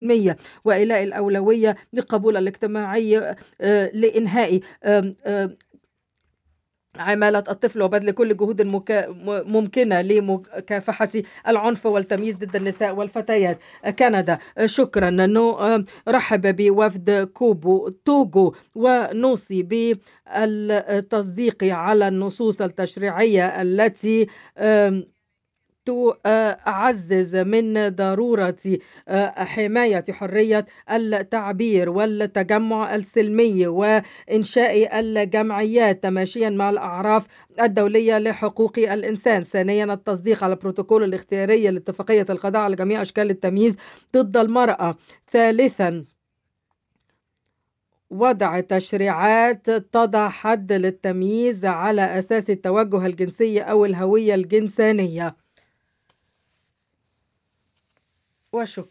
وإيلاء الأولوية للقبول الاجتماعي لإنهاء عمالة الطفل وبذل كل جهود ممكنة لمكافحة العنف والتمييز ضد النساء والفتيات. كندا شكرا رحب بوفد توغو ونوصي بالتصديق على النصوص التشريعية التي تعزز من ضرورة حماية حرية التعبير والتجمع السلمي وإنشاء الجمعيات تماشيا مع الأعراف الدولية لحقوق الإنسان. ثانيا التصديق على البروتوكول الاختياري لاتفاقية القضاء على جميع أشكال التمييز ضد المرأة. ثالثا وضع تشريعات تضع حد للتمييز على أساس التوجه الجنسي أو الهوية الجنسانية. وشكرا.